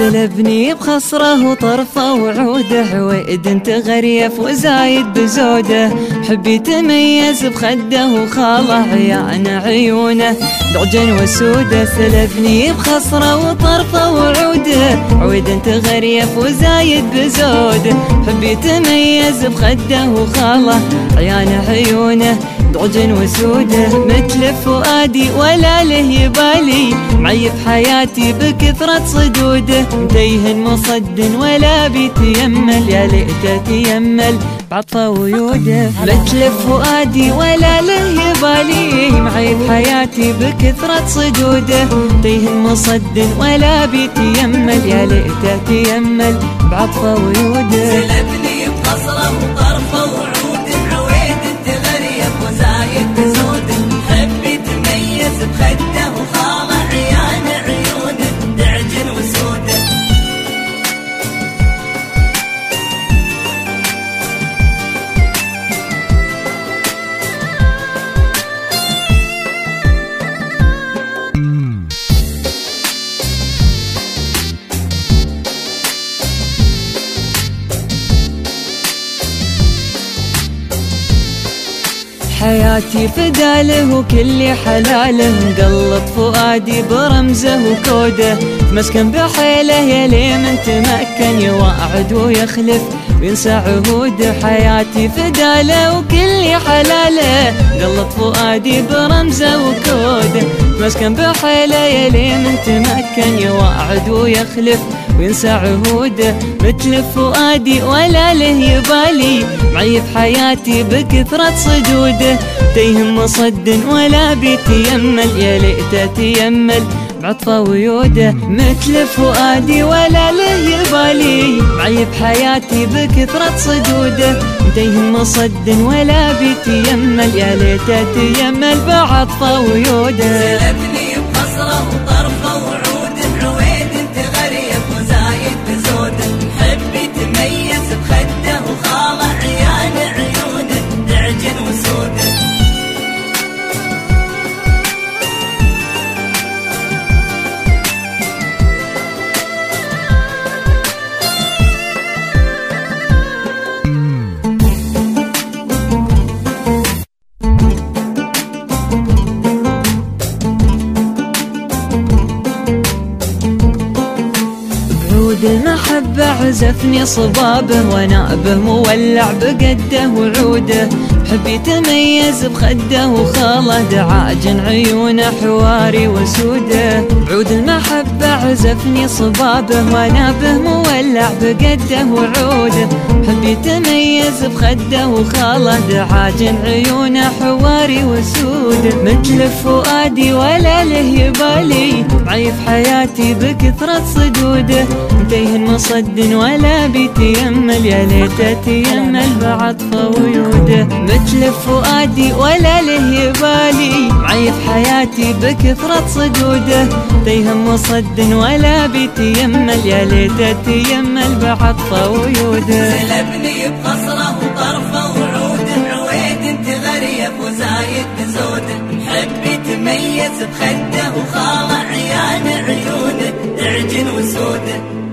سلبني بخصره وطرفه وعوده، عويد انت غريف وزايد بزوده، حبي تميز بخده وخاله عيان عيونه ضعجن وسوده. سلبني بخصره وطرفه وعوده، عويد انت غريف وزايد بزوده، حبي تميز بخده وخاله عيان عيونه ضعجن وسوده. مثل فؤادي ولا له يبالي، معيب حياتي بكثرة صدوده، متيه مصد ولا بيتيمل، يا ليته تيمل بعطفه ويوده. مثل فؤادي ولا له يبالي، معيب حياتي بكثرة صدوده، متيه مصد ولا بيتيمل، يا ليته تيمل بعطفه ويوده. سلبني بقصره وطرفه وعوده، عويد انت غريب وزايد بزوده، حبي تميز بخده وخاله عيان عيونه دعجن وسوده. حياتي فداله وكل حلاله، مقلط فؤادي برمزه وكوده، مسكن بحيله يا ليه من تمكن، يواعد ويخلف وينسى عهوده. حياتي فداله وكل حلاله، مقلط فؤادي برمزه وكوده، مسكن بحيله يا ليه من تمكن، يواعد ويخلف وينسى عهوده. مثل فؤادي ولا له يبالي، معيب حياتي بكثرة صدوده، تيهم مصد ولا بيتيمل، يا ليته تيمل بعطفه ويوده. مثل فؤادي ولا له يبالي، معيب حياتي بكثرة صدوده، تيهم مصد ولا بيتيمل، يا ليته تيمل بعطفه ويوده. سلبني بقصره وطرفه وعوده، عويد انت غريب وزايد بزوده، حبي تميز بخده وخاله عيان عيونه دعجن وسوده. المحبة عزفني صبابه، ونابه مولع بقده وعوده، حبي تميز بخده وخاله دعاجن عيونه حواري وسوده. عود المحبة عزفني صبابه، ونابه مولع بقده وعوده، حبي تميز بخده وخاله دعاجن عيونه حواري وسوده. مثل فؤادي ولا له يبالي، معيب حياتي بكثرة صدوده، متيه مصد ولا بيتيمل، يا ليته تيمل بعطفه ويوده. مثل فؤادي ولا له يبالي، معيب حياتي بكثرة صدوده، متيه مصد ولا بيتيمل، يا ليته تيمل بعطفه ويوده. سلبني بقصره وطرفه وعوده، عويد انت غريب وزايد بزوده، حبي تميز بخده وخاله عيان عيونه دعجن وسوده.